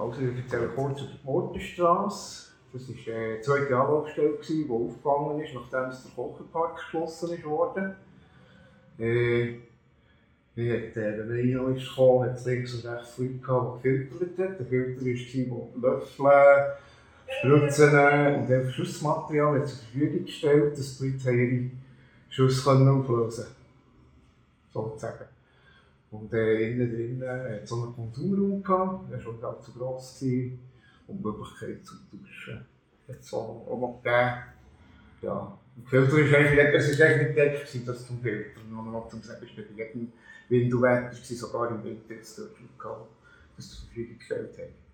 Also ich erzähle kurz über die Mortenstrasse. Das war die zweite Anlaufstelle, die aufgegangen ist, nachdem der Kocherpark geschlossen wurde. Wenn Reino kam, hat es links und rechts Leute gehabt, die gefiltert haben. Der Filter war, der Löffel, Spritzen und einfach Schussmaterial zur Verfügung gestellt, dass die Leute ihre Schüsse auflösen konnten. Sozusagen. Und innen drin hatte es so einen Konsumraum, der war schon nicht allzu gross und die Möglichkeit zu duschen. Hat es auch noch gegeben. Ja. Der Filter war eigentlich nicht gedeckt, das zum Filtern. Noch zum Sagen, es war bei jedem Windelwetter, sogar im Winter jetzt dort, dass zur Verfügung gestellt haben.